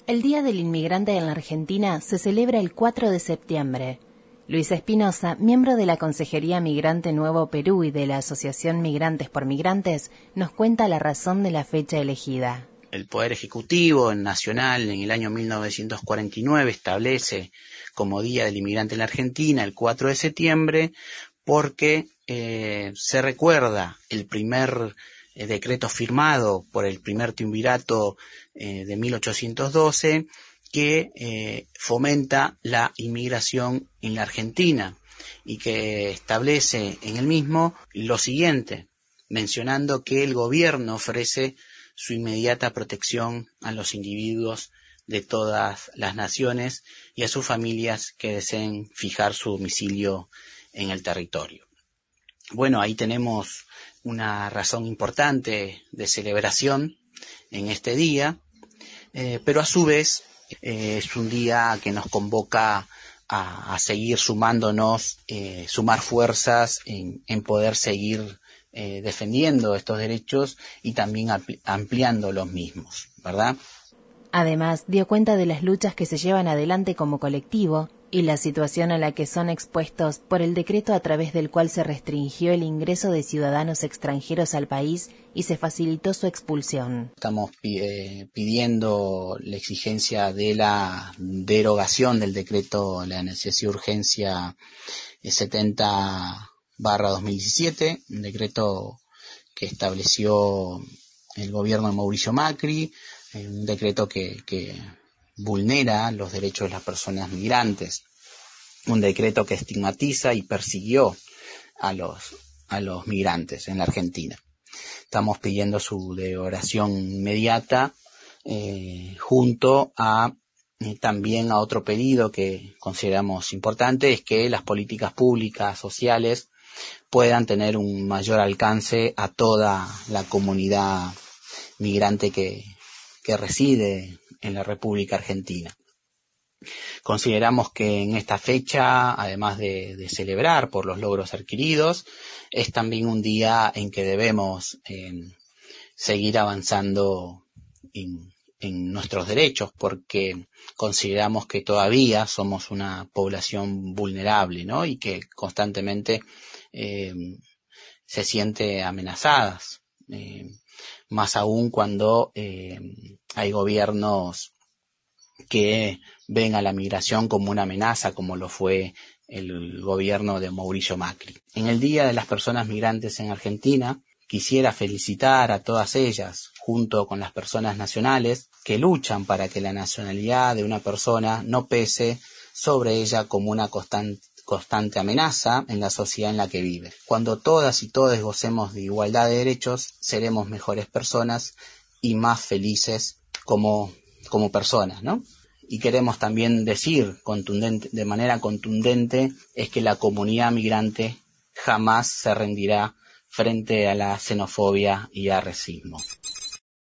El Día del Inmigrante en la Argentina se celebra el 4 de septiembre. Luis Espinosa, miembro de la Consejería Migrante Nuevo Perú y de la Asociación Migrantes por Migrantes, nos cuenta la razón de la fecha elegida. El Poder Ejecutivo Nacional en el año 1949 establece como Día del Inmigrante en la Argentina el 4 de septiembre porque se recuerda el primer decreto firmado por el primer triunvirato de 1812 que fomenta la inmigración en la Argentina y que establece en el mismo lo siguiente, mencionando que el gobierno ofrece su inmediata protección a los individuos de todas las naciones y a sus familias que deseen fijar su domicilio en el territorio. Bueno, ahí tenemos una razón importante de celebración en este día, pero a su vez es un día que nos convoca a seguir sumándonos, sumar fuerzas en poder seguir defendiendo estos derechos y también ampliando los mismos, ¿verdad? Además, dio cuenta de las luchas que se llevan adelante como colectivo y la situación a la que son expuestos por el decreto a través del cual se restringió el ingreso de ciudadanos extranjeros al país y se facilitó su expulsión. Estamos pidiendo la exigencia de la derogación del decreto, la necesidad de urgencia 70/2017, un decreto que estableció el gobierno de Mauricio Macri, un decreto que vulnera los derechos de las personas migrantes, un decreto que estigmatiza y persiguió a los migrantes en la Argentina. Estamos pidiendo su derogación inmediata junto a también a otro pedido que consideramos importante, es que las políticas públicas sociales puedan tener un mayor alcance a toda la comunidad migrante que reside en la República Argentina. Consideramos que en esta fecha, además de celebrar por los logros adquiridos, es también un día en que debemos seguir avanzando en nuestros derechos, porque consideramos que todavía somos una población vulnerable, ¿no? Y que constantemente se siente amenazadas, más aún cuando hay gobiernos que ven a la migración como una amenaza, como lo fue el gobierno de Mauricio Macri. En el Día de las Personas Migrantes en Argentina, quisiera felicitar a todas ellas, junto con las personas nacionales, que luchan para que la nacionalidad de una persona no pese sobre ella como una constante amenaza en la sociedad en la que vive. Cuando todas y todos gocemos de igualdad de derechos, seremos mejores personas y más felices como personas, ¿no? Y queremos también decir de manera contundente es que la comunidad migrante jamás se rendirá frente a la xenofobia y al racismo.